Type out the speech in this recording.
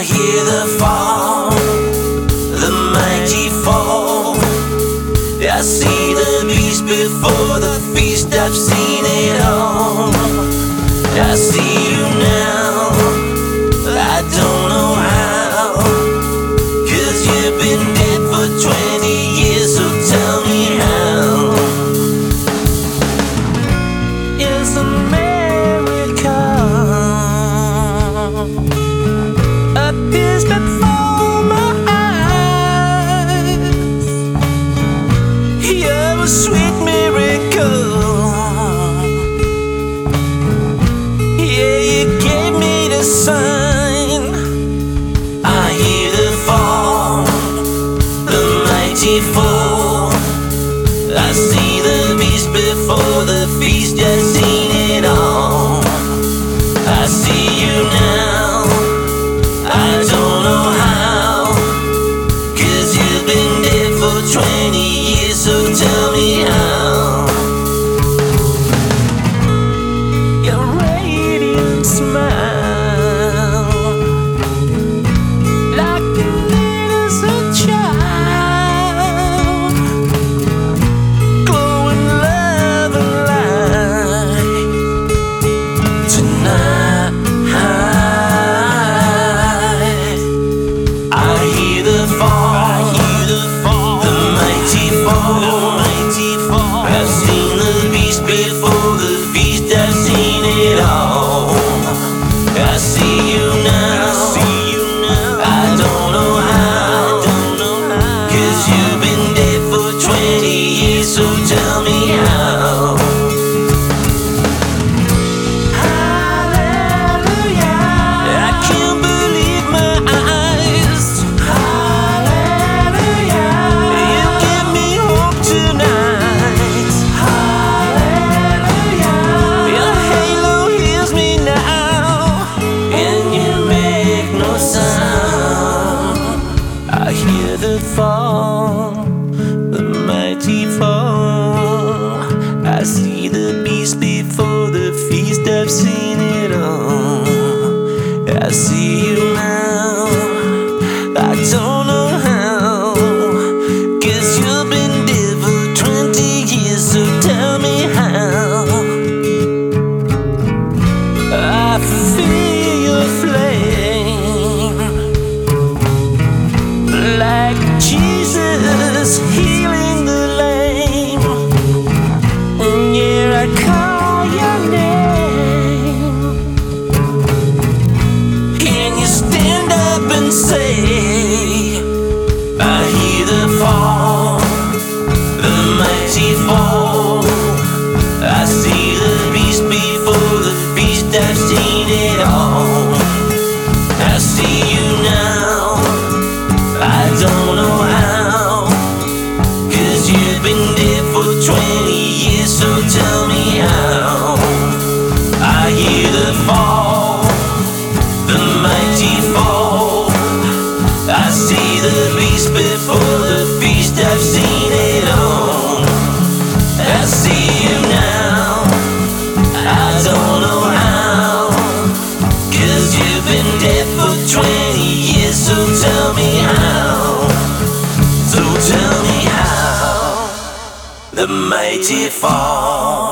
I hear the fall, the mighty fall. I see the beast before the feast, I've seen it all. I see you now, I don't know how, 'cause you've been dead for 20 years, so tell me how. It's a miracle appears before my eyes. You're a sweet miracle. Yeah, you gave me the sign. I hear the fall, the mighty fall. I see the beast before the feast, I've seen it all. I see you now, I don't know how, 'cause you've been dead for 20 years, so tell me how. Your radiant smile, like an innocent child, glowing love and light. Tonight I hear the fall, the mighty fall. I've seen the beast before the feast, I've seen it all. I see you now, I don't know how, 'cause you've been dead for 20 years, so tell me how. Hallelujah, I can't believe my eyes. Hallelujah, you give me hope tonight. Hallelujah, your halo heals me now, and you make no sound. I hear the fall, the mighty fall. I see the beast before the feast, I've seen it all. I see you now, I don't know how, 'cause you've been dead for 20 years, so tell me how. I feel your flame, like Jesus healing the lame. Yeah, I call your name. Can you stand up and say, I hear the fall, the mighty fall. I see the beast before the feast, I've seen it all. I see you now, I don't know how, 'cause you've been dead for 20 years, so tell me how. I hear the fall, the mighty fall. I see the beast before the feast, I've seen it all. I see you now, I don't know how, 'cause you've been dead for 20 years, so tell me how. So tell me how, the mighty fall.